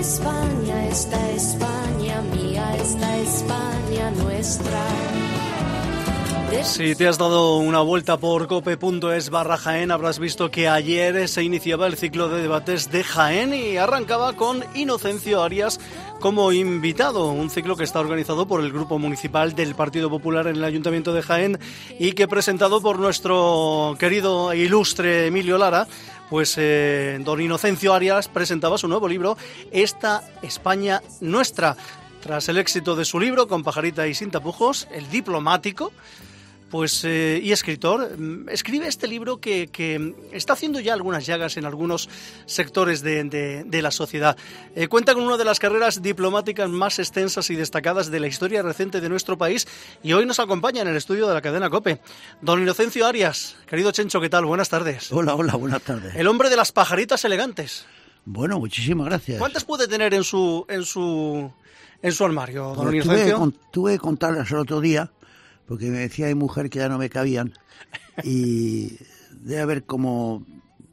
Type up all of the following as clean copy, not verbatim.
España mía, esta España nuestra. Si te has dado una vuelta por cope.es/Jaén, habrás visto que ayer se iniciaba el ciclo de debates de Jaén y arrancaba con Inocencio Arias como invitado, un ciclo que está organizado por el Grupo Municipal del Partido Popular en el Ayuntamiento de Jaén y que presentado por nuestro querido e ilustre Emilio Lara, pues don Inocencio Arias presentaba su nuevo libro, Esta España Nuestra. Tras el éxito de su libro, Con pajarita y sin tapujos, El diplomático, pues y escritor, escribe este libro que está haciendo ya algunas llagas en algunos sectores de la sociedad. Cuenta con una de las carreras diplomáticas más extensas y destacadas de la historia reciente de nuestro país y hoy nos acompaña en el estudio de la cadena COPE. Don Inocencio Arias, querido Chencho, ¿qué tal? Buenas tardes. Hola, buenas tardes. El hombre de las pajaritas elegantes. Bueno, muchísimas gracias. ¿Cuántas puede tener en su armario, don Pues Inocencio? tuve que contarlas el otro día, porque me decía mi mujer que ya no me cabían, y debe haber como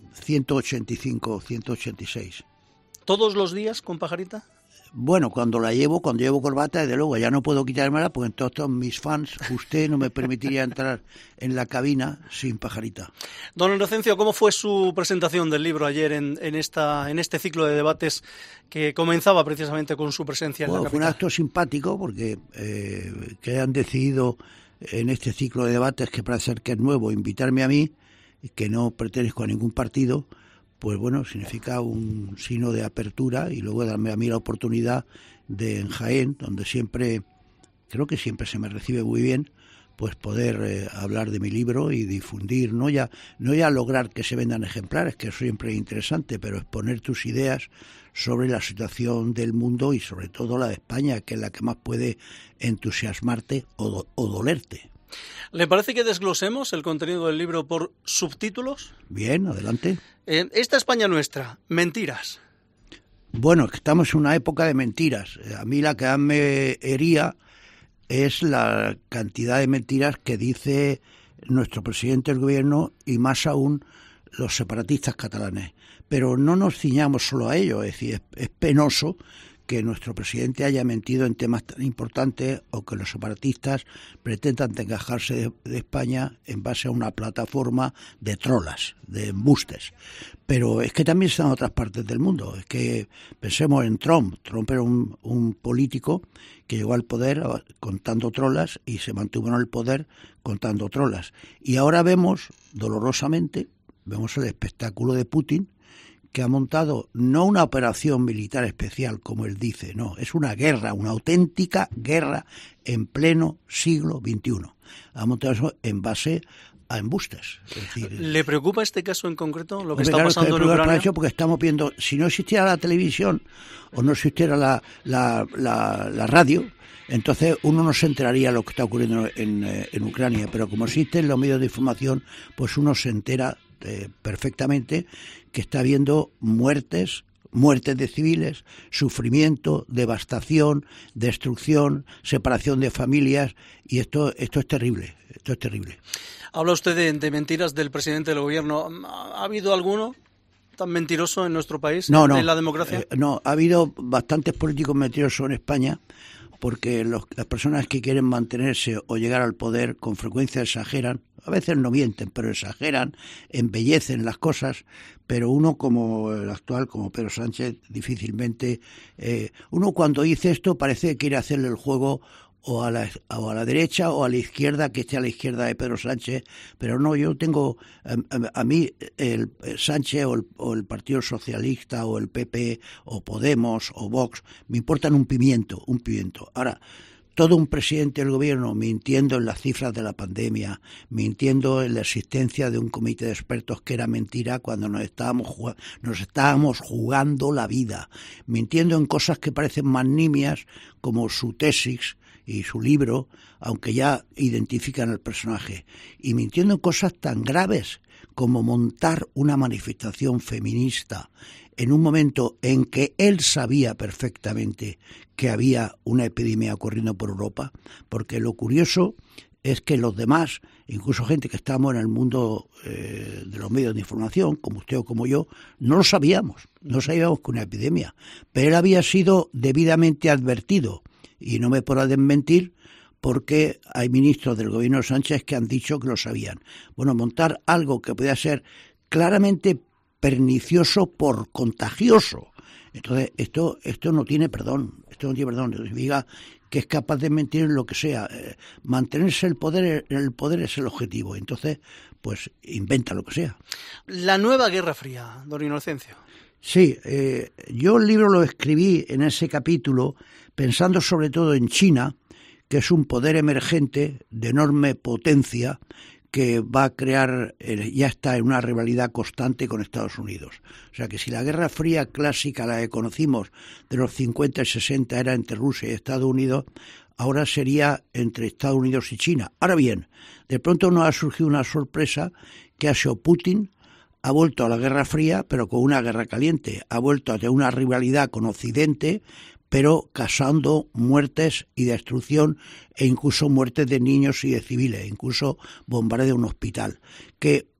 185, 186. ¿Todos los días con pajarita? Bueno, cuando llevo corbata, desde luego, ya no puedo quitármela, porque entonces todos mis fans, usted no me permitiría entrar en la cabina sin pajarita. Don Inocencio, ¿cómo fue su presentación del libro ayer en este ciclo de debates que comenzaba precisamente con su presencia en la capital? Fue un acto simpático, porque que hayan decidido en este ciclo de debates, que parece ser que es nuevo, invitarme a mí, que no pertenezco a ningún partido, pues bueno, significa un signo de apertura y luego darme a mí la oportunidad de en Jaén, donde creo que siempre se me recibe muy bien, pues poder hablar de mi libro y difundir, no ya lograr que se vendan ejemplares, que eso siempre es interesante, pero exponer tus ideas sobre la situación del mundo y sobre todo la de España, que es la que más puede entusiasmarte o dolerte. ¿Le parece que desglosemos el contenido del libro por subtítulos? Bien, adelante. Esta España nuestra, mentiras. Bueno, estamos en una época de mentiras. A mí la que más me hería es la cantidad de mentiras que dice nuestro presidente del gobierno y más aún los separatistas catalanes. Pero no nos ciñamos solo a ello, es decir, es penoso que nuestro presidente haya mentido en temas tan importantes o que los separatistas pretendan encajarse de España en base a una plataforma de trolas, de embustes. Pero es que también están en otras partes del mundo. Es que pensemos en Trump. Trump era un político que llegó al poder contando trolas y se mantuvo en el poder contando trolas. Y ahora vemos, dolorosamente, el espectáculo de Putin, que ha montado no una operación militar especial, como él dice, no, es una guerra, una auténtica guerra en pleno siglo XXI. Ha montado eso en base a embustes. Es decir, ¿le preocupa este caso en concreto, lo que está claro, pasando en Ucrania? Eso porque estamos viendo, si no existiera la televisión o no existiera la radio, entonces uno no se enteraría de lo que está ocurriendo en Ucrania, pero como existen los medios de información, pues uno se entera perfectamente que está habiendo muertes de civiles, sufrimiento, devastación, destrucción, separación de familias, y esto es terrible, Habla usted de mentiras del presidente del gobierno. ¿Ha habido alguno tan mentiroso en nuestro país, en la democracia? No, ha habido bastantes políticos mentirosos en España, porque las personas que quieren mantenerse o llegar al poder con frecuencia exageran, a veces no mienten, pero exageran, embellecen las cosas, pero uno como el actual, como Pedro Sánchez, difícilmente, uno cuando dice esto parece que quiere hacerle el juego o a la derecha o a la izquierda, que esté a la izquierda de Pedro Sánchez, pero no, yo tengo, a mí el Sánchez o el Partido Socialista o el PP o Podemos o Vox me importan un pimiento. Ahora, todo un presidente del gobierno mintiendo en las cifras de la pandemia, mintiendo en la existencia de un comité de expertos, que era mentira cuando nos estábamos jugando la vida, mintiendo en cosas que parecen más nimias, como su tesis y su libro, aunque ya identifican al personaje, y mintiendo en cosas tan graves como montar una manifestación feminista en un momento en que él sabía perfectamente que había una epidemia corriendo por Europa, porque lo curioso es que los demás, incluso gente que estamos en el mundo de los medios de información, como usted o como yo, no lo sabíamos, no sabíamos que una epidemia, pero él había sido debidamente advertido, y no me podrá desmentir, porque hay ministros del gobierno de Sánchez que han dicho que lo sabían. Bueno, montar algo que podía ser claramente pernicioso por contagioso. Entonces, esto no tiene perdón. Esto no tiene perdón. Diga que es capaz de mentir en lo que sea. Mantenerse en el poder es el objetivo. Entonces, pues inventa lo que sea. La nueva Guerra Fría, don Inocencio. Sí, yo el libro lo escribí en ese capítulo pensando sobre todo en China, que es un poder emergente de enorme potencia que va a crear, ya está en una rivalidad constante con Estados Unidos. O sea que si la Guerra Fría clásica, la que conocimos de los 50 y 60, era entre Rusia y Estados Unidos, ahora sería entre Estados Unidos y China. Ahora bien, de pronto nos ha surgido una sorpresa que ha sido Putin. Ha vuelto a la Guerra Fría, pero con una guerra caliente. Ha vuelto a tener una rivalidad con Occidente, pero causando muertes y destrucción, e incluso muertes de niños y de civiles, incluso bombardeo de un hospital. Que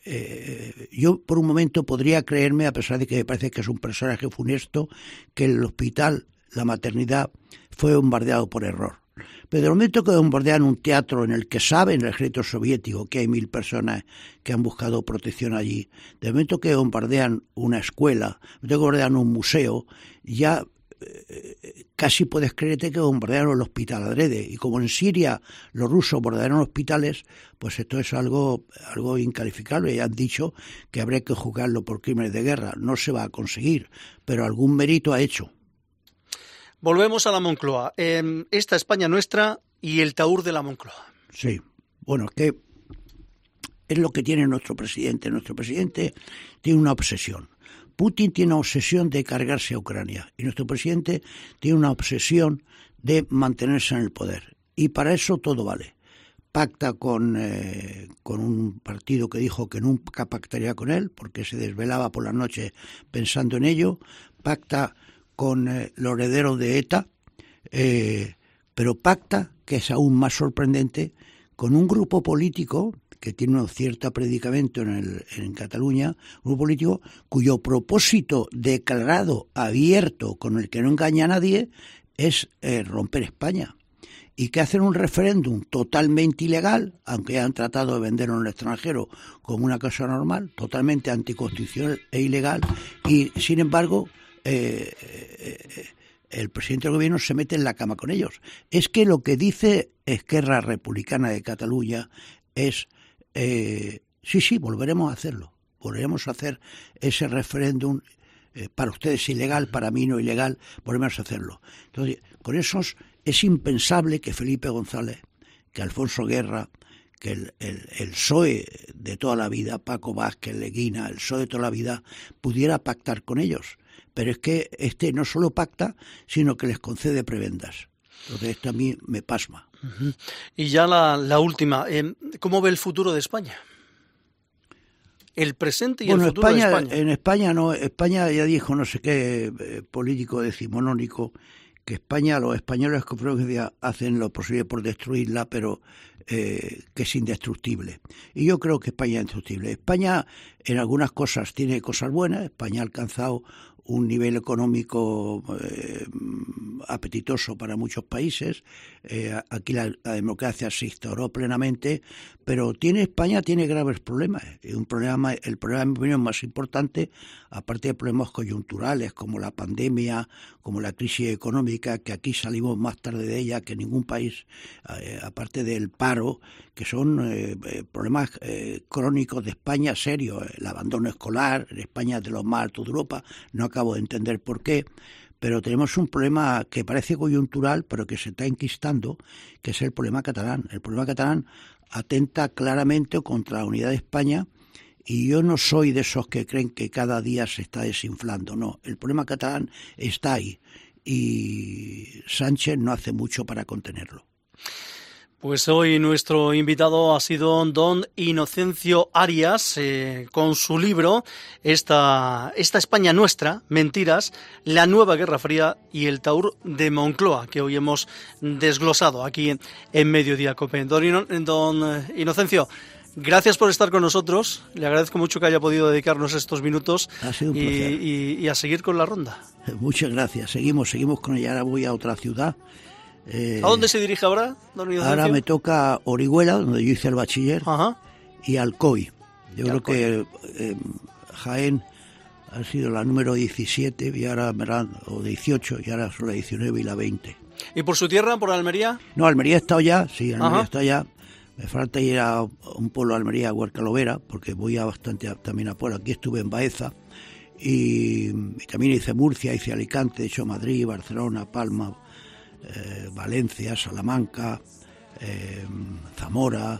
yo por un momento podría creerme, a pesar de que me parece que es un personaje funesto, que el hospital, la maternidad, fue bombardeado por error. Pero de momento que bombardean un teatro en el que saben el ejército soviético que hay 1000 personas que han buscado protección allí, de momento que bombardean una escuela, de momento que bombardean un museo, ya casi puedes creerte que bombardearon el hospital adrede. Y como en Siria los rusos bombardearon hospitales, pues esto es algo incalificable. Ya han dicho que habría que juzgarlo por crímenes de guerra. No se va a conseguir, pero algún mérito ha hecho. Volvemos a la Moncloa. Esta España nuestra y el taur de la Moncloa. Sí, bueno, es que es lo que tiene nuestro presidente. Nuestro presidente tiene una obsesión. Putin tiene una obsesión de cargarse a Ucrania y nuestro presidente tiene una obsesión de mantenerse en el poder. Y para eso todo vale. Pacta con un partido que dijo que nunca pactaría con él porque se desvelaba por la noche pensando en ello. Pacta con los herederos de ETA, pero pacta, que es aún más sorprendente, con un grupo político que tiene un cierto predicamento en Cataluña, un grupo político cuyo propósito declarado, abierto, con el que no engaña a nadie, es romper España. Y que hacen un referéndum totalmente ilegal, aunque han tratado de venderlo en el extranjero como una cosa normal, totalmente anticonstitucional e ilegal, y sin embargo el presidente del gobierno se mete en la cama con ellos. Es que lo que dice Esquerra Republicana de Cataluña es sí, volveremos a hacerlo, volveremos a hacer ese referéndum, para ustedes ilegal, para mí no ilegal, volveremos a hacerlo. Entonces, con esos es impensable que Felipe González, que Alfonso Guerra, que el PSOE de toda la vida, Paco Vázquez, Leguina, el PSOE de toda la vida, pudiera pactar con ellos. Pero es que no solo pacta, sino que les concede prebendas. Entonces esto a mí me pasma. Uh-huh. Y ya la última, ¿cómo ve el futuro de España? El presente y el futuro de España. En España no, España ya dijo no sé qué político decimonónico, que España, los españoles hacen lo posible por destruirla, pero que es indestructible. Y yo creo que España es indestructible. España en algunas cosas tiene cosas buenas. España ha alcanzado un nivel económico apetitoso para muchos países. Aquí la democracia se instauró plenamente, pero España tiene graves problemas. El problema, en mi opinión, más importante, aparte de problemas coyunturales como la pandemia, como la crisis económica, que aquí salimos más tarde de ella que ningún país, aparte del paro, que son problemas crónicos de España serios. El abandono escolar en España es de los más altos de Europa. No acabo de entender por qué, pero tenemos un problema que parece coyuntural, pero que se está enquistando, que es el problema catalán. El problema catalán atenta claramente contra la unidad de España, y yo no soy de esos que creen que cada día se está desinflando. No, el problema catalán está ahí, y Sánchez no hace mucho para contenerlo. Pues hoy nuestro invitado ha sido don Inocencio Arias, con su libro esta España nuestra, Mentiras, la nueva Guerra Fría y el Taur de Moncloa, que hoy hemos desglosado aquí en Mediodía Cope. Don Inocencio, gracias por estar con nosotros. Le agradezco mucho que haya podido dedicarnos estos minutos. Ha sido un placer. Y a seguir con la ronda. Muchas gracias. Seguimos con ella. Ahora voy a otra ciudad. ¿A dónde se dirige ahora, don Inocencio? Ahora me toca Orihuela, donde yo hice el bachiller, Ajá. y Alcoy. Yo creo que Jaén ha sido la número 17 y ahora o 18, y ahora son la 19 y la 20. ¿Y por su tierra, por Almería? No, Almería he estado ya, sí, Almería Ajá. he estado ya. Me falta ir a un pueblo de Almería, Huercalovera, porque voy bastante también a pueblo. Aquí estuve en Baeza y también hice Murcia, hice Alicante, he hecho Madrid, Barcelona, Palma, Valencia, Salamanca, Zamora,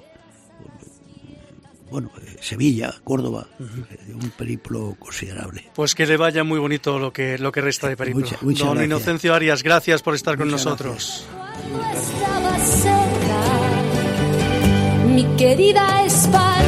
Sevilla, Córdoba. Un periplo considerable. Pues que le vaya muy bonito lo que resta de periplo. Muchas Don gracias. Inocencio Arias, gracias por estar con Muchas nosotros. Estaba cerca, mi querida España.